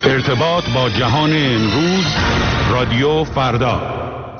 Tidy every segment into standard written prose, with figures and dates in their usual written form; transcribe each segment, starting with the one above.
ارتباط با جهان امروز، رادیو فردا.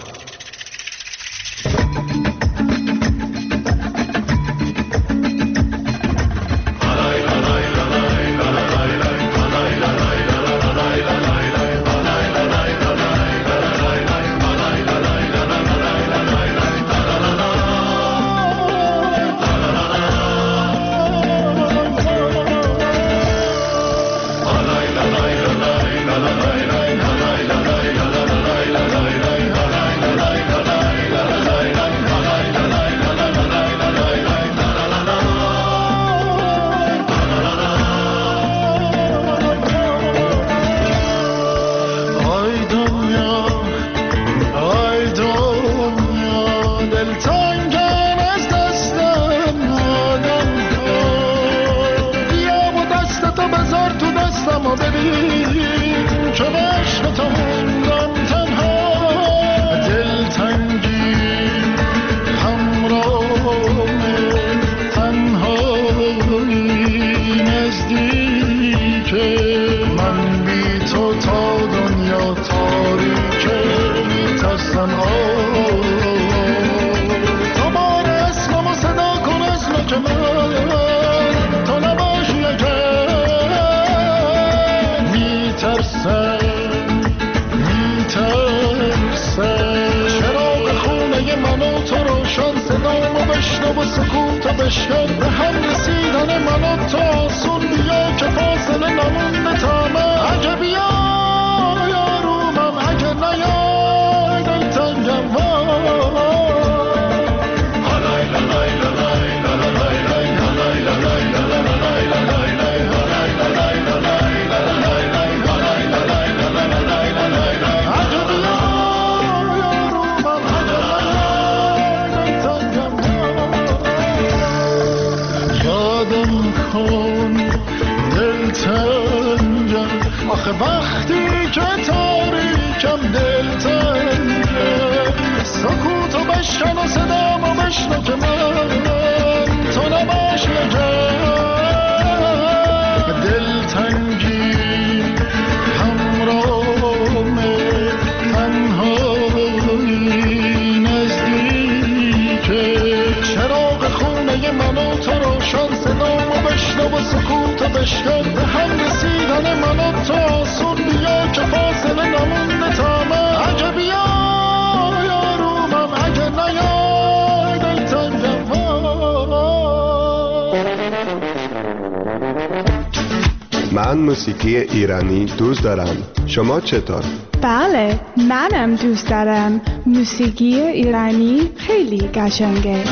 من موسیقی ایرانی دوست دارم. شما چطور؟ بله، منم دوست دارم. موسیقی ایرانی خیلی قشنگه.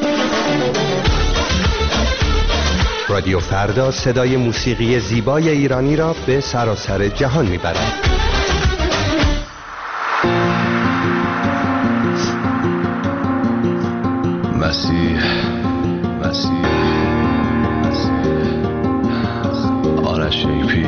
رادیو فردا صدای موسیقی زیبای ایرانی را به سراسر جهان میبرد. مسیح آرش ایپی.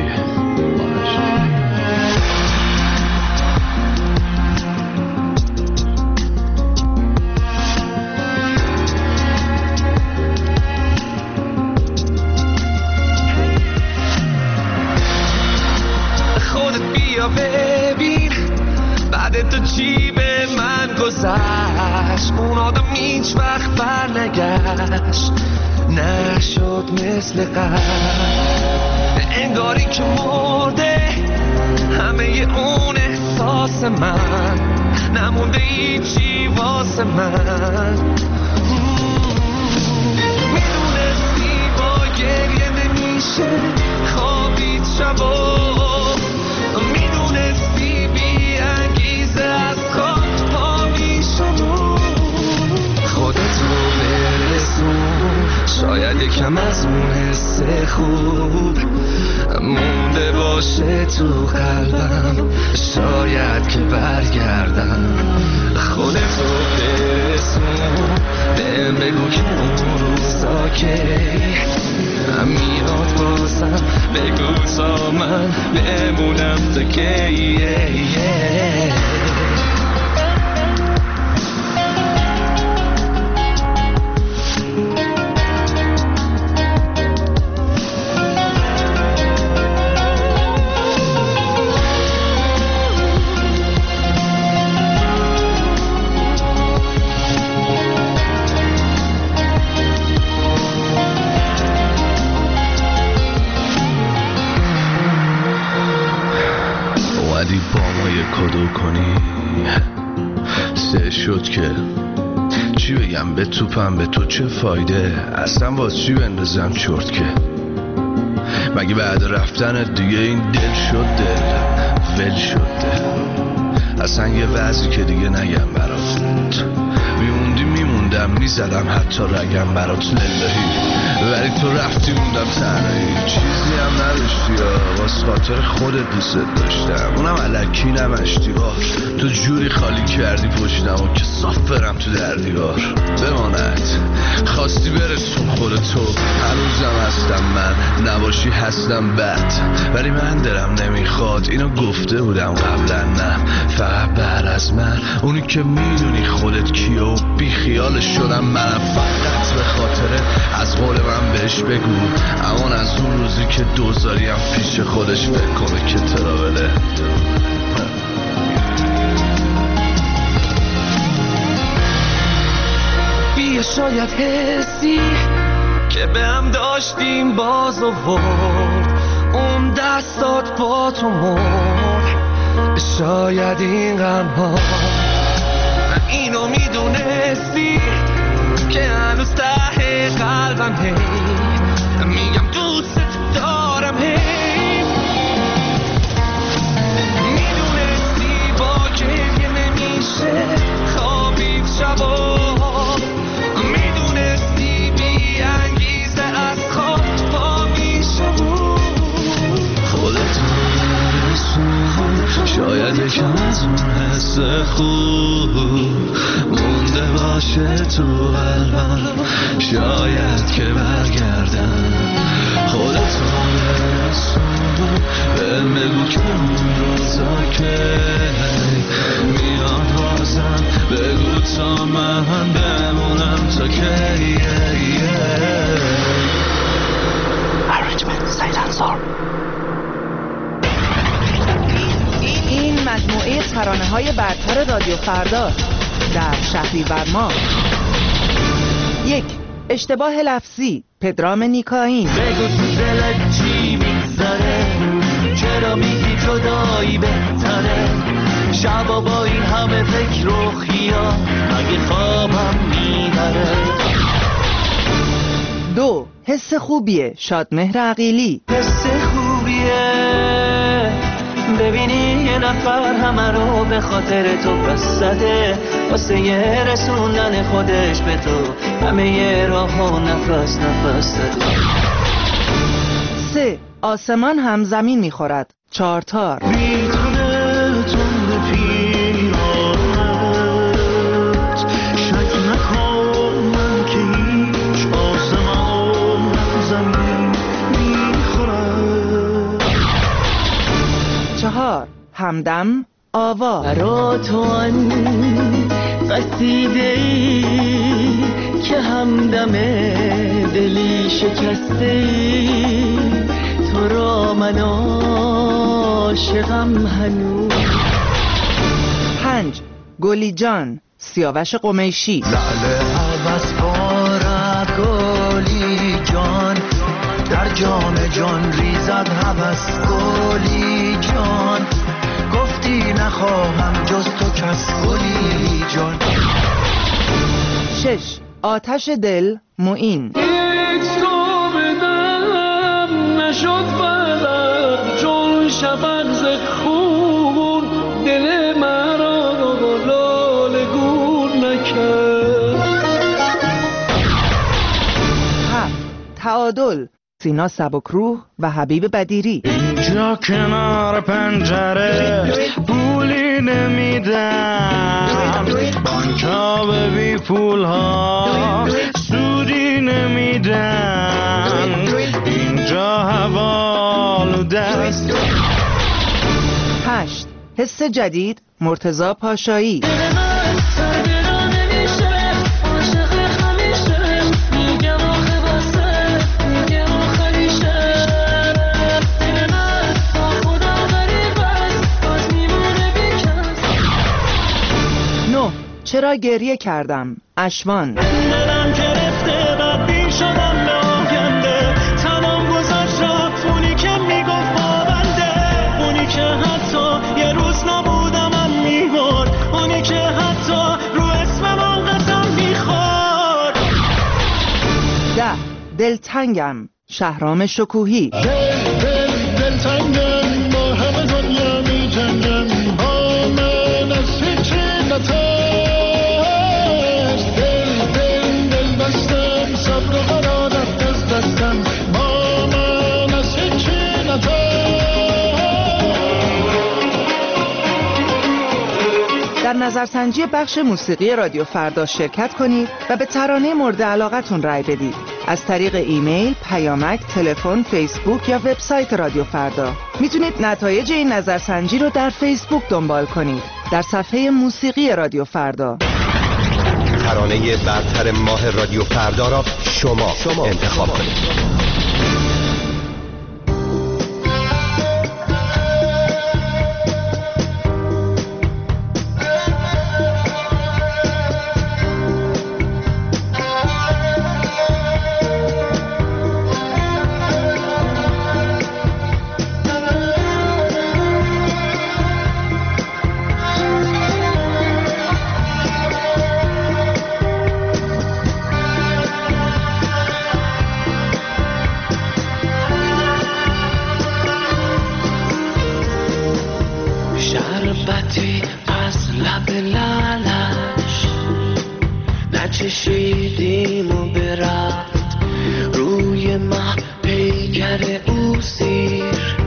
خودت بیا ببین بعد تو چی به من گذشت. اون آدم هیچ وقت بر نگشت، نشد مثل قبل. انگاری که مرده همه اون احساس من، نمونده هیچی واسه من. میدونستی با گریه نمیشه خوابید شبا، میدونستی بی انگیزه از خواب پا میشم. خودتو برسون، شاید یکم از اون حس خوب مونده باشه تو قلبم، شاید که برگردم. خودتو برسون، بهم بگو که اون روزا که میاد بازم، بگو تا من بمونم تا که اومدی با ما یه کدو کنی. سه شد که چی بگم به توپم، به تو چه فایده، اصلا باز چی بندازم چرت که. مگه بعد رفتن دیگه این دل شد دل ول شد دل. اصلا یه وضعی که دیگه نگم برات، میموندی میموندم میزدم حتی رگم برات للهی. ولی تو رفتی موندم تنهایی، چیزی هم نداشتی یا واس خاطر خودت دوست داشتم، اونم الکی نمشتی بار. تو جوری خالی کردی پشتم و که صاف برم تو در دیوار. بماند خواستی برسون خودتو، هنوزم هستم من، نباشی هستم بد. ولی من دلم نمیخواد، اینو گفته بودم قبلا، نه فقط بعد از من. اونی که میدونی خودت کیه و بی خیالش شدم منم، فقط به خاطر از قول من بهش بگو امان از اون روزی که دوزاریم پیش خودش فکر کنه که تراوله. بیا شاید حسی که به هم داشتیم باز آورد، اون دستات با تو مرد. شاید این غم‌ها اینو میدونستی که هنوز ته قلبم هی میگم دوست دارم، هی میدونستی با گریه نمیشه خوابید شبا، میدونستی بی انگیزه از خواب پا میشه. خودت رسون شاید یکم از اون حس خوب مونده باشه تو قلبم، شاید که برگردم. خودت رسون بهم بگو که اون روزا که میاد بازم، بگو تا من بمونم تا که Arrangement سیلنسور. این مجموعه ترانه‌های برتر رادیو فردا در شهریور ماه. 1. اشتباه لفظی پدرام نیکاین. بگو تو دلت چی میگذره، چرا میگی جدایی بهتره، شبا با این همه فکر و خیال اگه خوابم میبره. 2. حس خوبیه شادمهر عقیلی. حس خوبیه ببینی یه نفر همه رو به خاطر تو بسته، واسه یه رسوندن خودش به تو همه یه راه ها نفس نفس داده. 3. آسمان هم زمین میخورد چارتار. بی تو دلتون پیرانت شک نکن من که هیچ آسمان هم زمین میخورد. 4. همدم آوا. برا تو آن قصیده‌ای که همدم دلی شکسته‌ای، تو را من عاشقم هنوز. 5. گلی جان سیاوش قمیشی. لعل عوض بارد گلی جان، در جام جان ریزد هوس گلی جان، گفتی نخواهم جز تو کس گلی جان. 6. آتش دل معین. هیچ تو بدم نشد بدم، چون شفق ز خون دل مرا لاله گون نکرد. 7. تعادل سینا سبکروح و حبیب بدیری. اینجا کنار پنجره پولی نمیدم، بانکا به بی پول ها سودی نمیدن، اینجا حوالوده است. 8. حس جدید مرتضی پاشایی. چرا گریه کردم اشوان. دلم گرفته بدبین شدم به آینده، تمام گذشت رفت اونی که میگفت با بنده، اونی که حتی یه دلتنگم شهرام شکوهی. دلتنگم با همه دنیا می جنگم، با من از هیچی نترس. دل بستم صبر و قرارت از دستم، با من از هیچی نترس. در نظرسنجی بخش موسیقی رادیو فردا شرکت کنید و به ترانه مورد علاقتون رای بدید. از طریق ایمیل، پیامک، تلفن، فیسبوک یا وبسایت رادیو فردا. میتونید نتایج این نظرسنجی رو در فیسبوک دنبال کنید. در صفحه موسیقی رادیو فردا. ترانه برتر ماه رادیو فردا را شما انتخاب کنید. شربتی از لب لالش نچشیدیم و برفت روی مه پیکر او سیر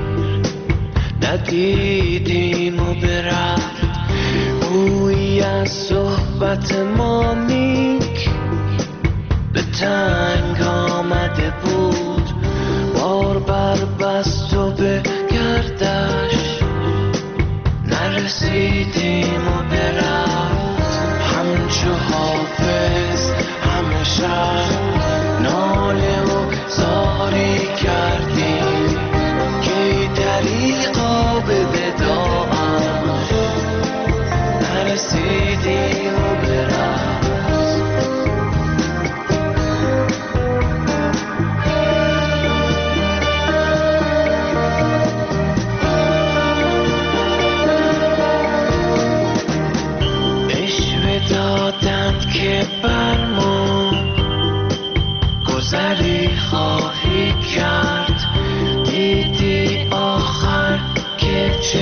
ندیدیم و برفت بویی از صحبت ما نیک به تنگ آمده بود بار بر بست و به گردش نرسیدیم و برفت همچو حافظ همه شب ناله و زاری کردیم که دریقا به وداعش نرسیدیم و برفت. دادند که بر ما گذری خواهی کرد دیدی آخر که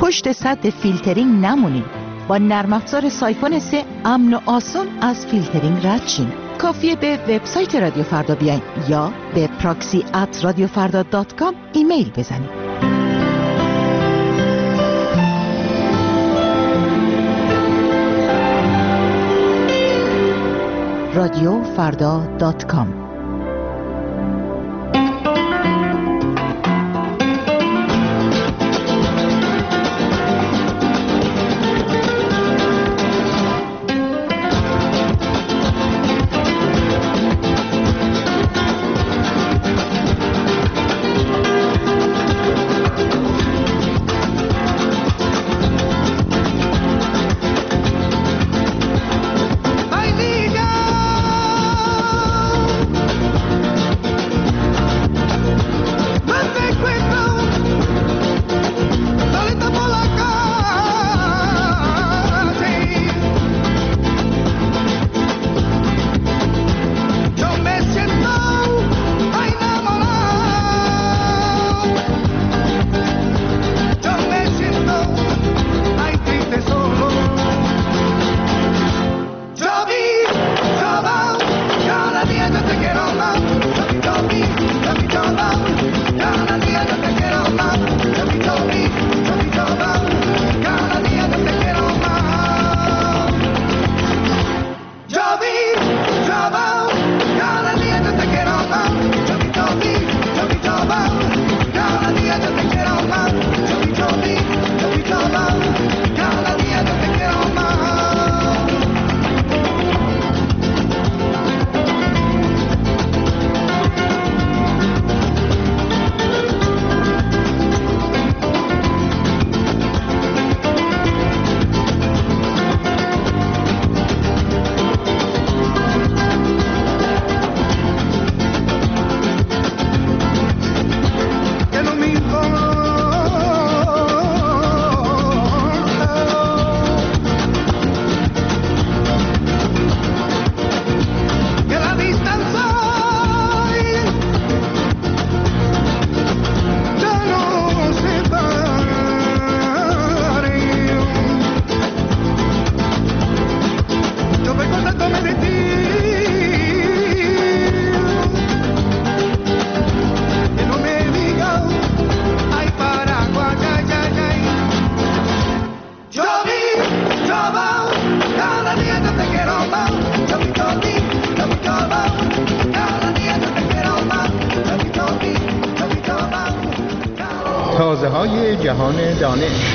پشت سد فیلترینگ نمونید. با نرم افزار سایفون 3 امن و آسان از فیلترینگ رد شین. کافیه به وبسایت رادیو فردا بیاین یا به proxy@radiofarda.com ایمیل بزنید. radiofarda.com تازه‌های جهان دانش.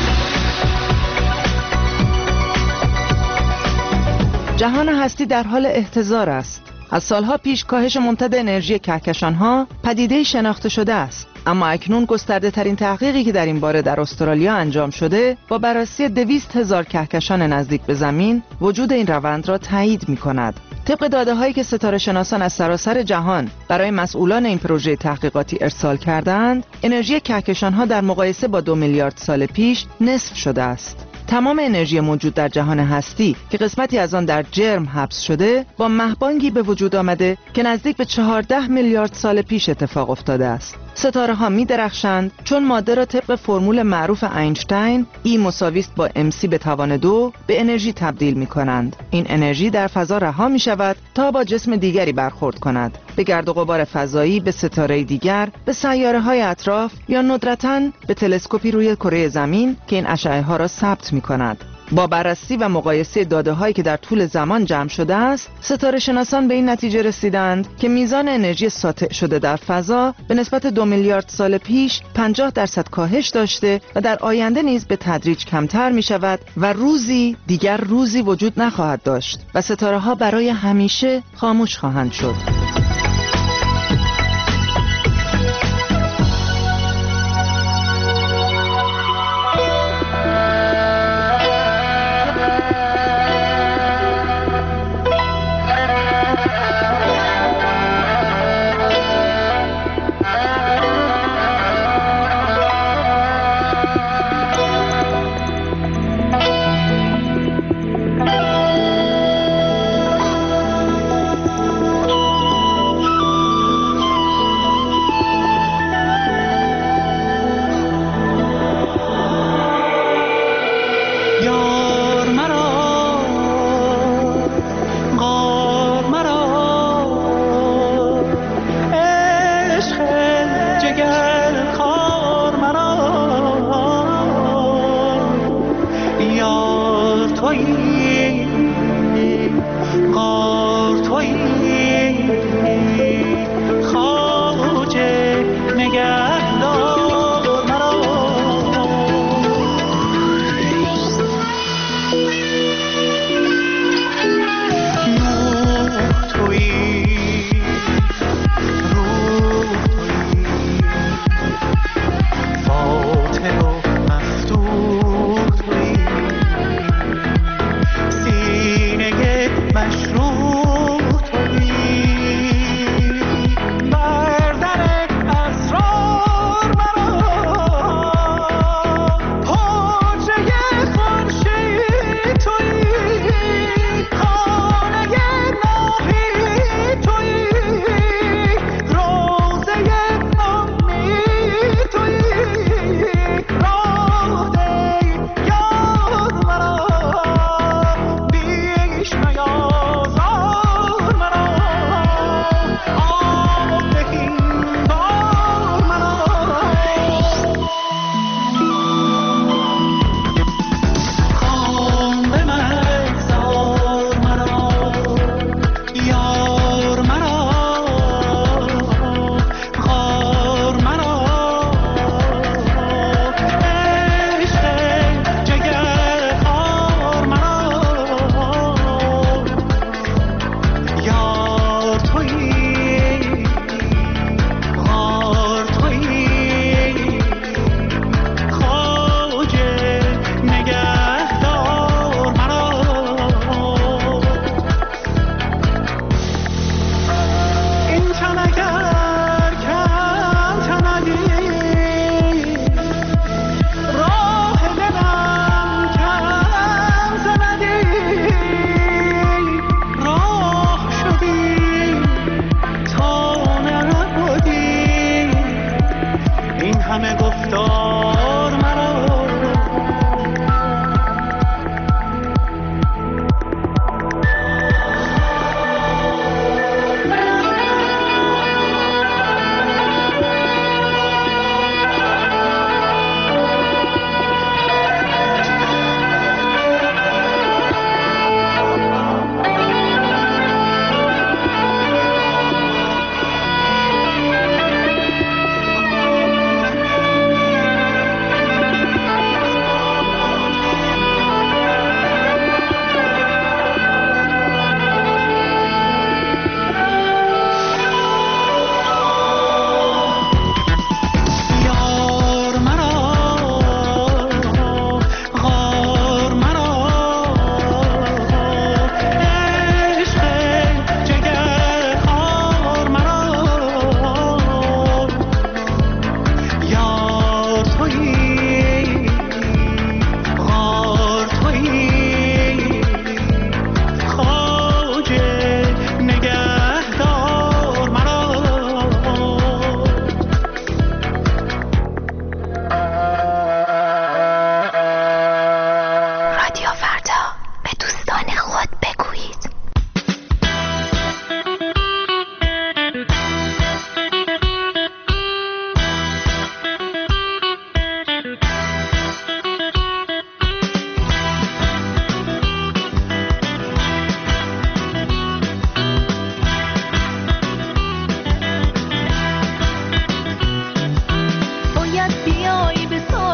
جهان هستی در حال احتضار است. از سالها پیش کاهش ممتد انرژی کهکشان‌ها پدیده‌ای شناخته شده است، اما اکنون گسترده ترین تحقیقی که در این باره در استرالیا انجام شده با بررسی 200,000 کهکشان نزدیک به زمین وجود این روند را تایید می‌کند. طبق داده‌هایی که ستاره شناسان از سراسر جهان برای مسئولان این پروژه تحقیقاتی ارسال کردند، انرژی کهکشان‌ها در مقایسه با 2 میلیارد سال پیش نصف شده است. تمام انرژی موجود در جهان هستی که قسمتی از آن در جرم حبس شده با مهبانگی به وجود آمده که نزدیک به 14 میلیارد سال پیش اتفاق افتاده است. ستاره ها می درخشند چون ماده را طبق فرمول معروف اینشتین E=mc به توان 2 به انرژی تبدیل می کنند. این انرژی در فضا رها می شود تا با جسم دیگری برخورد کند، به گرد و غبار فضایی، به ستاره دیگر، به سیاره های اطراف یا ندرتاً به تلسکوپی روی کره زمین که این اشعه ها را ثبت می کند. با بررسی و مقایسه داده‌هایی که در طول زمان جمع شده است، ستاره شناسان به این نتیجه رسیدند که میزان انرژی ساطع شده در فضا به نسبت 2 میلیارد سال پیش 50% کاهش داشته و در آینده نیز به تدریج کمتر می شود و روزی دیگر روزی وجود نخواهد داشت و ستاره ها برای همیشه خاموش خواهند شد.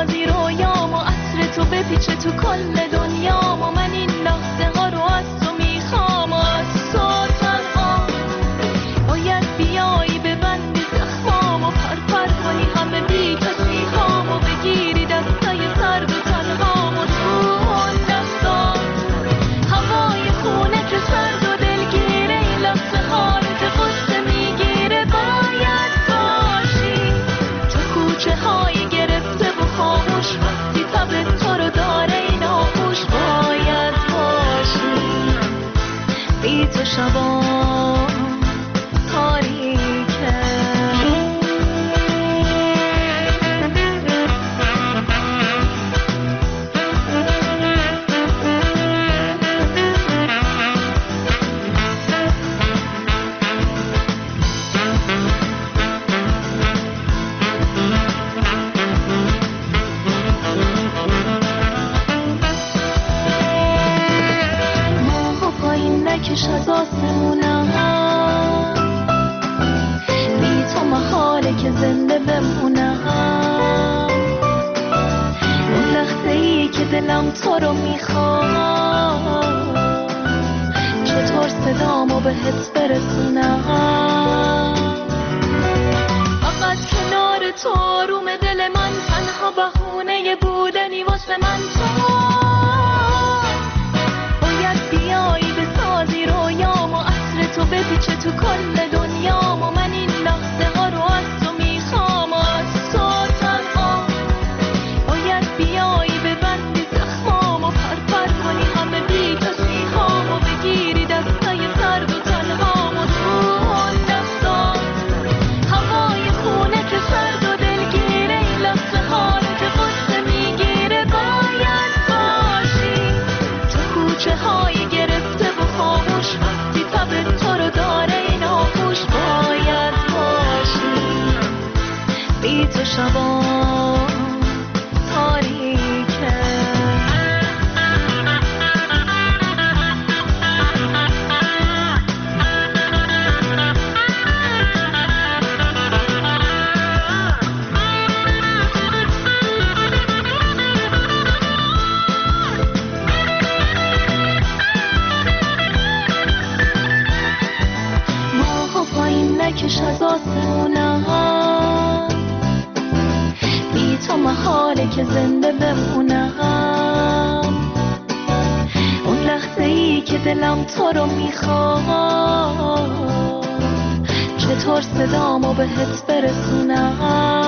بسازی رویامو، عطر تو بپیچه تو کل دنیامو. من این لحظه ها رو از تو میخوام و از تو تنها باید بیایی ببندی زخمامو، پرپر کنی همه بی کسی هامو، بگیری دستای سرد و تنهامو. تو اون دستا هوای خونه که سرد و دلگیره، این لحظه حالت قصه میگیره. باید باشی تو کوچه های گرفته و خاموش، وقتی تب تو رو داره این آغوش. باید باشی بی تو شبا تاریکه. ماها پایین نکش از آسمونم، بی تو محاله که زنده بمونم. اون لحظه ای که دلم تو رو میخواد، چطور صدامو بهت برسونم. فقط کنار تو آروم دل من، تنها بهونه بودنی واسه من. تو باید بیایی بسازی رویامو، عطر تو بپیچه تو کل دنیامو. من این لحظه ها رو از تو میخوام و از تو تنها باید بیایی ببندی زخمامو، پرپر کنی همه بی کسی هامو، بگیری دستای سرد و تنهامو. تو اون دستا هوای خونه که سرد و دلگیره، این لحظه حالت قصه میگیره. باید باشی تو کوچه های گرفته و خاموش، وقتی تب تو رو داره این آغوش. باید باشی بی تو شبا تاریکه. ماها پایین نکش از آسمونم، بی تو محاله که زنده بمونم. اون لحظه ای که دلم تو رو میخواد، چطور صدامو بهت برسونم.